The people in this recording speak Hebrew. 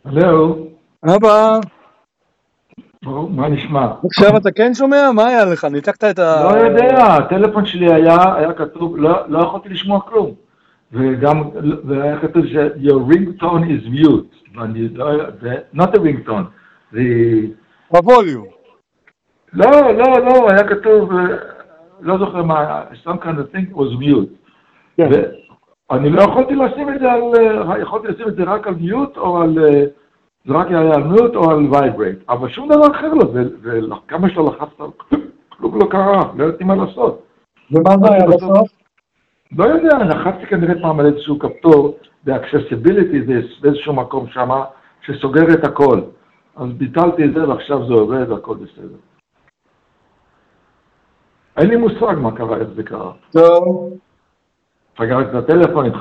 הלו, אבא, מה נשמע? עכשיו אתה כן שומע? מה היה לך? ניתקת את ה... לא יודע, הטלפון שלי היה כתוב, לא יכולתי לשמוע כלום. והיה כתוב ש-your ringtone is mute. ואני לא, not a ringtone. בווליום. לא, היה כתוב, לא זוכר מה, some kind of thing was mute. כן. ואני לא יכולתי לשים את זה יכולתי לשים את זה רק על mute או על, זה רק היה על mute או על vibrate, אבל שום דבר אחר לא, וכמה שלא לחצת, כלום לא קרה, לא יודעתי מה לעשות. ומה זה היה בסוף? לא יודע, לחצתי כנראה פעם על איזשהו כפתור, ב-accessibility, באיזשהו מקום שמה, שסוגר את הכל. אז ביטלתי את זה ועכשיו זה עובד והכל בסדר. אין לי מושג מה קרה, איך זה קרה. טוב. סגרתי את הטלפון,